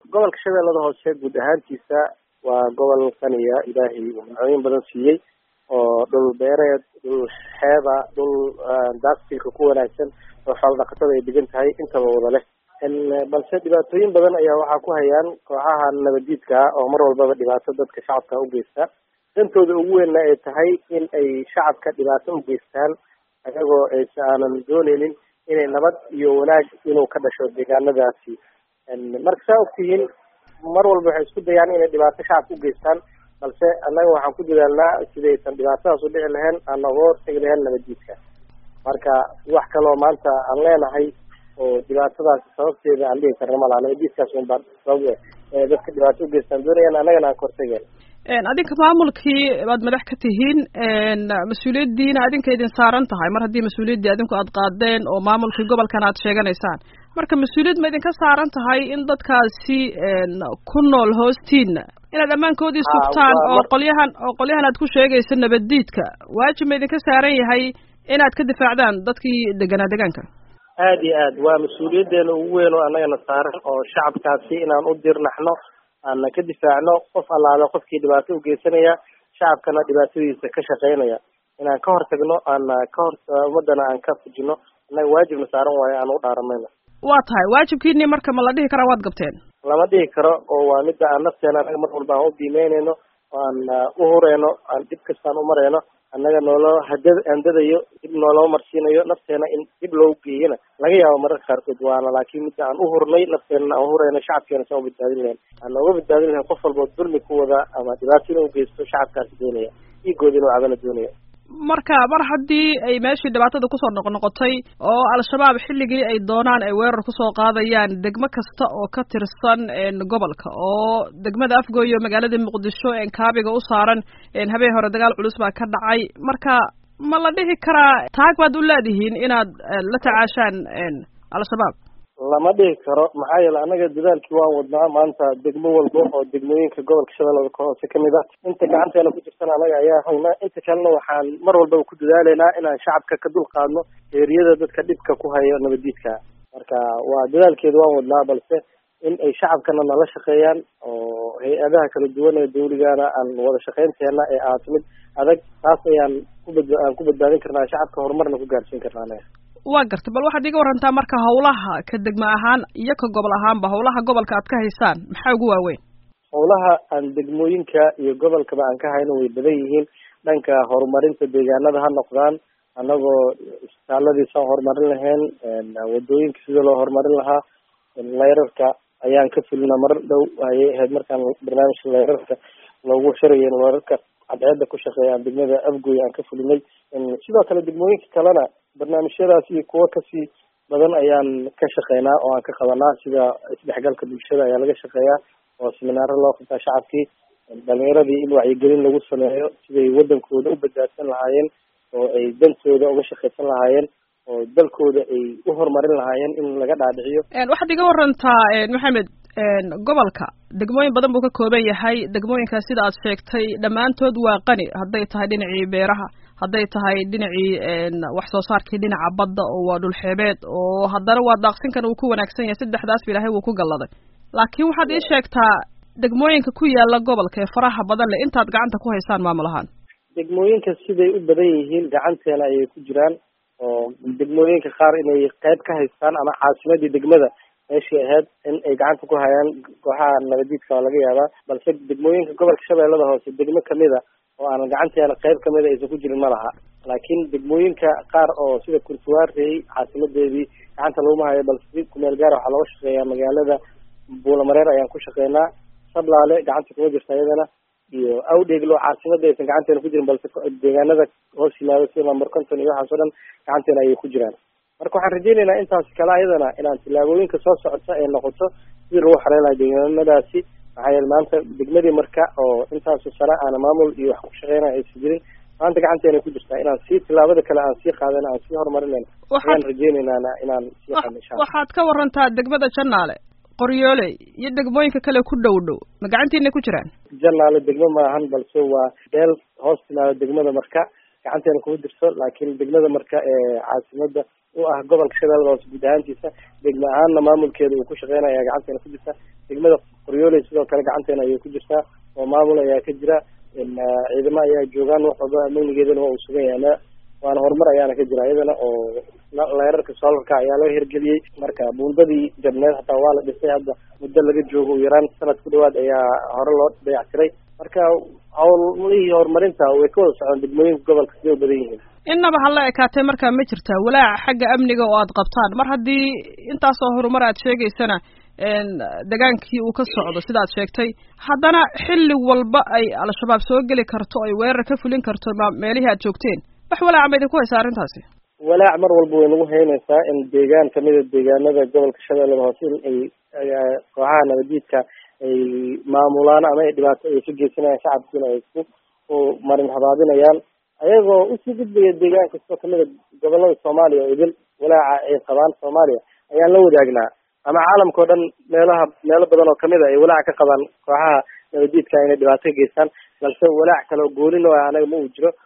gobolka Shabeellada Hoose guud ahaantiisa waa gobol qaniya Ilaahay uu magacooyin badan siiyay oo dhul beereed, dhul xeeba, dhul daaqsinka ku wanaagsan oo xoolo dhaqatada ay degan tahay intaba wada leh. balse dhibaatooyin badan ayaa waxaa ku hayaan kooxaha nabadiidka oo mar walbaba dhibaato dadka shacabka u geysta. dantooda ugu weynna ay tahay in ay shacabka dhibaato u geystaan ayagoo aanan dooneynin inay nabad iyo wanaag inuu ka dhasho deegaanadaasi. marka saa ogtihiin mar walba waxay isku dayaan inay dhibaato shacabka u geystaan, balse annaga waxaan ku dadaalnaa sidaysan dhibaatadaas u dhici lahayn aan nooga hortegi lahayn nabadiidka. marka wax kaloo maanta aan leenahay oo dhibaatadaas sababteeda aan dhihi karna malaha, nabadiidkaas un baa sabab dadka dhibaato u geystaan doonayaan annagana aan ka hortageen. adinka maamulkii baad madax ka tihiin, mas-uuliyaddiina adinka idin saaran tahay mar haddii mas-uuliyaddii adinku aad qaadeen oo maamulkii gobolkan aad sheeganaysaan. marka mas-uuliyad ma idinka saaran tahay in dadkaasi ku nool hoostiina inaad ammaankoodii sugtaan oo qolyahan aad ku sheegayso nabaddiidka waajib ma idinka saaran yahay inaad ka difaacdaan dadkii deganaa deegaanka? aad iyo aad waa mas-uuliyaddeena ugu weyn oo annagana saaran oo shacabkaasi inaan u dirnaxno aan ka difaacno qof allaale qofkii dhibaato u geysanaya, shacabkana dhibaatadiisa ka shaqeynaya inaan ka hortagno, ummadana aan ka fujino. annaga waajibna saaran waayo aan u dhaaramayno. waa tahay waajibkiini marka ma la dhihi karaa waad gabteen? lama dhihi karo oo waa midda aan nafteena annaga mar walba aan u biimeyneyno oo aan u hureyno, aan dhib kastaan u mareyno. annaga nooloo handadayo dib nooloo marsiinayo nafteena in dib loogu geeyana laga yaabo mararka qaarkood, waana laakiin midda aan u hurnay nafteena aan uhureyno shacabkeena saan u badbaadin lahayn, aan nooga badbaadin lahayn qof walba dulmi ku wada ama dhibaato inuu geysto shacabkaasi doonaya, dhiigooda inuu cabana doonaya. marka mar haddii ay meeshii dhibaatada kusoo noqnoqotay oo al-shabaab xilligii ay doonaan ay weerar kusoo qaadayaan degmo kasta oo ka tirsan gobolka, oo degmada Afgooy iyo magaalada Muqdisho kaabiga u saaran habeen hore dagaal culus baa ka dhacay. marka ma la dhihi karaa taag baad u leedihiin inaad la tacaashaan al-shabaab? lama dhihi karo, maxaa yeele annaga dadaalkii waan wadnaa. maanta degmo walba oo degmooyinka gobolka Shabeellada Hoose kamid ah inta gacanteena ku jirtan annaga ayaa haynaa, inta kalena waxaan mar walbaba ku dadaaleynaa inaan shacabka ka dul qaadno eeriyada dadka dhibka ku hayo nabadiidka. marka waa dadaalkeeda waan wadnaa, balse in ay shacabkana nala shaqeeyaan oo hay-adaha kala duwan ee dawligana aan wada shaqeynteena ee ahaato mid adag, taas ayaan ku badbaadin karnaa shacabka, horumarna ku gaarsiin karnaa anaga. waa garta, bal waxaad iga warantaa marka hawlaha ka degmo ahaan iyo ka gobol ahaanba hawlaha gobolka aad ka haysaan maxaa ugu waaweyn? hawlaha aan degmooyinka iyo gobolkaba aan ka hayno way badan yihiin. dhanka horumarinta deegaanada ha noqdaan, annagoo isbitaaladiisaan horumarin lahayn, wadooyinka sida loo horumarin lahaa, leyrarka ayaan ka fulina marar dhow ayay ahayd markaan barnaamijka leyrarka loogu sharayen leyrarka cadceeda ku shaqeeyaan degmada Afgooy aan ka fulinay. sidoo kale degmooyinka kalena barnaamijyadaas iyo kuwo kasii badan ayaan ka shaqeynaa oo aan ka qabanaa, sida isdhexgalka bulshada ayaa laga shaqeeyaa oo seminaaro loo qabtaa shacabkii, dhalinyaradii in wacyigelin lagu sameeyo siday wadankooda u badbaadsan lahaayeen oo ay dantooda uga shaqeysan lahaayeen oo dalkooda ay u horumarin lahaayeen in laga dhaadhiciyo. waxaad iga warantaa maxamed, gobolka degmooyin badan buu ka kooban yahay. degmooyinkaas sida aad sheegtay dhammaantood waa qani, hadday tahay dhinacii beeraha, hadday tahay dhinacii wax soo saarkii dhinaca badda oo waa dhul xeebeed, oo haddana waa daaqsinkan uu ku wanaagsan yahay. saddexdaasba ilaahay wuu ku galladay. laakiin waxaad ii sheegtaa degmooyinka ku yaala gobolka ee faraha badan leh intaad gacanta ku haysaan maamul ahaan. degmooyinka siday u badan yihiin gacanteena ayay ku jiraan, oo degmooyinka qaar inay qayb ka haystaan ama caasimadii degmada meeshii ahayd in ay gacanta ku hayaan kooxaha nabadiidka waa laga yaabaa, balse degmooyinka gobolka Shabeellada Hoose degmo kamida oo aan gacanteena qayb kamida aysan ku jirin ma laha. laakiin degmooyinka qaar oo sida Kurtuwaarey caasimadeedii gacanta laguma hayo, balse si kumeel gaar waxaa looga shaqeeyaa magaalada Buulamareer ayaan ku shaqeynaa. Sablaale gacanta kuma jirta iyadana, iyo Awdheeglo caasimada aysan gacanteena ku jirin, balse deegaanada hoos yimaado sida Lambar Konton iyo waxaas oo dhan gacanteena ayay ku jiraan. marka waxaan rajeyneynaa intaas kale ayadana inaan tillaabooyinka soo socota ay noqoto sidii lagu xareyn lahaa deegaanadaasi. maxaa yeele maanta degmadii marka oo intaasu sano aana maamul iyo wax ku shaqeynaya aysan jirin, maanta gacanteena ku jirtaa inaan sii tillaabada kale aan sii qaadana aan sii horumarinayna ayaan rajeyneynaa inaan sii qaadno insha Allah. waxaad ka warantaa degmada Janaale, Qoryooley iyo degmooyinka kale ku dhow ma gacantiina ku jiraan? Janaale degmo maahan, balse waa beel hoos timaada degmada marka gacanteena kuma jirto, laakiin degmada marka ee caasimada u ah gobolka Shabeellada Hoose guud ahaantiisa degmo ahaanna maamulkeeda uu ku shaqeynaya gacanteena ku jirta. degmada qoryooley sidoo kale gacanteena ayay ku jirtaa oo maamul ayaa ka jira ciidamo ayaa joogaan wax walba amnigeedana waa uu sugan yahay waana horumar ayaana ka jira iyadana oo leerarka solarka ayaa laga hirgeliyey marka buundadii jabneed hataa waa la dhisay hadda muddo laga joogo u yaraan sanad ku dhawaad ayaa hore loo dayactiray marka hawlihii horumarinta way ka wada socdaan degmooyinka gobolka siday u badan yihiin innaba hala ekaatee markaa ma jirtaa walaac xagga amniga oo aad qabtaan mar haddii intaasoo horumar aad sheegaysana degaankii uu ka socdo sidaad sheegtay haddana xilli walba ay al-shabaab soo geli karto ay weerar ka fulin karto meelihii aad joogteen wax walaaca ma idinku haysaa arrintaasi walaac mar walba way nagu haynaysaa in deegaan kamida deegaanada gobolka shabeellada hoose in ay kooxaha nabadiidka ay maamulaan ama ay dhibaato ay ka geysanayaan shacabkiina ay ku marin habaabinayaan ayagoo usii gudbaya deegaan kastoo kamida gobolada soomaaliya oo idil walaaca ay qabaan soomaaliya ayaan la wadaagnaa ama caalamka o dhan meelo badan oo kamid a ay walaac ka qabaan kooxaha nabadiidka inay dhibaato ka geystaan balse walaac kale oo goolin oo anaga ma uu jiro